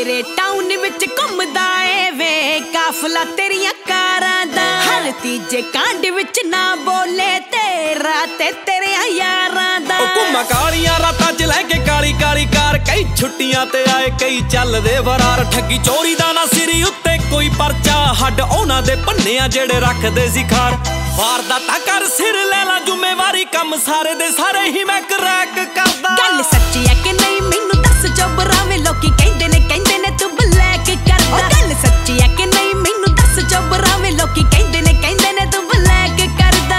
तेरे टाउन विच घुमदा ए वे काफला तेरियां कारां दा हर तीजे कांड विच ना बोले तेरा ते तेरे यारां दा घुमा कालियां रातां च लैके काली काली कार कई छुट्टियां ते आए कई चलदे फरार ठगी चोरी दा ना सिरी उत्ते कोई परचा हड उन्हां दे भन्निया जेड़े रखदे सी खार वारदातां कर सिर ले ला जुम्मेवारी कम सारे दे सारे ही मैं क्रैक करदा गल सच्ची है कि नहीं मैनू दस चोबरावे लोकी कहंदे ने तू ब्लैक करदा गल सच्ची है कि नहीं मैनू दस चोबरावे लोकी कहंदे ने तू ब्लैक करदा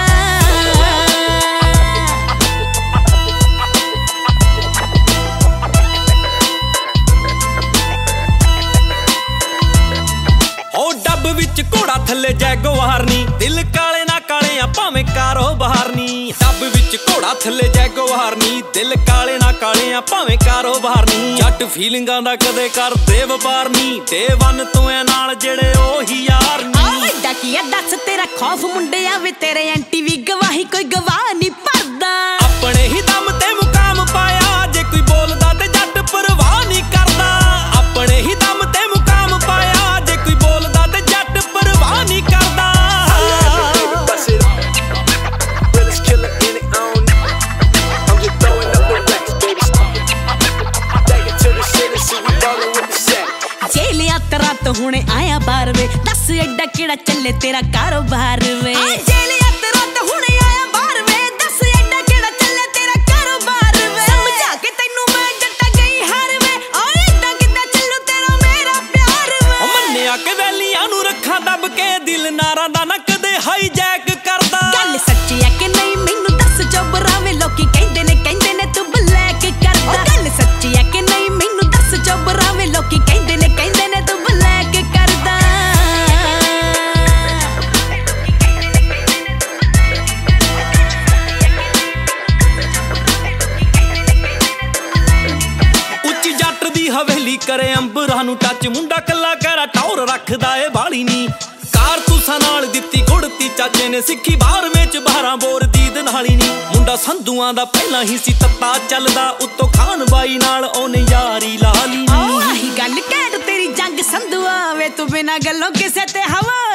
ओ डब विच घोड़ा थल्ले जैगवार नी दिल काले ना काले आ भावें कारोबार नी डब विच घोड़ा थल्ले जैगवार नी दिल काले ना काले आ भावें कारोबार नी जट फीलिंगां दा कदे करदे वपार नी डे वन तों ए नाल जेड़े ओही यार नी वड्डा की है दस तेरा खौफ मुंडिया वे तेरे एंटी वी गवाही कोई गवाह नहीं भरदा अपने ही दम ते मुकाम पाया जे कोई बोलदा ते जट परवाह नहीं करदा अपने ही दम ते मुकाम पाया जे कोई बोलदा ते जट परवाह नहीं करदा जेलिया तेरा तो हुणे आया बार वे दस एडा केड़ा चले तेरा कारोबार वे जेलिया तेरा तो हुणे आया बार वे दस एडा केड़ा चले तेरा कारोबार वे समझा के तैनू मैं जट्टा गई हार वे ओ एडा किदा चलू तेरा मेरा प्यार वे ओ मन्निया के वैलियां नू रखा दब के दिल नारां दा ना कदे हाईजैक करदा गल सच्ची है कि नहीं मैनू दस चोबरावे लोकी कहंदे ने तू ब्लैक करदा गल सच्ची है कि नहीं मैनू दस चोबरावे लोकी कहंदे ने तू ब्लैक करदा ਉੱਚੀ ਜੱਟ ਦੀ ਹਵੇਲੀ ਕਰੇ ਅੰਬਰਾਂ ਨੂੰ ਟੱਚ ਮੁੰਡਾ ਕੱਲਾ ਕਰਾ ਟੌਰ ਰੱਖਦਾ ਏ ਬਾਲੀ ਨੀ ਕਾਰਤੂਸਾਂ ਨਾਲ ਦਿੱਤੀ ਗੁੜਤੀ ਚਾਚੇ ਨੇ ਸਿੱਖੀ ਬਾਹਰ ਵਿੱਚ 12 ਬੋਰ ਦੀ ਦਨਾਲੀ ਨੀ ਮੁੰਡਾ ਸੰਧੂਆਂ ਦਾ ਪਹਿਲਾਂ ਹੀ ਸੀ ਤੱਤਾ ਚੱਲਦਾ ਉੱਤੋਂ ਖਾਨ ਬਾਈ ਨਾਲ ਉਹਨੇ ਯਾਰੀ ਲਾ ਲਈ ਨੀ ਆਹੀ ਗੱਲ ਕਹਿ ਤੇਰੀ ਜੰਗ ਸੰਧੂਆ ਵੇ ਤੂੰ ਬਿਨਾ ਗੱਲੋਂ ਕਿਸੇ ਤੇ ਹਵਾ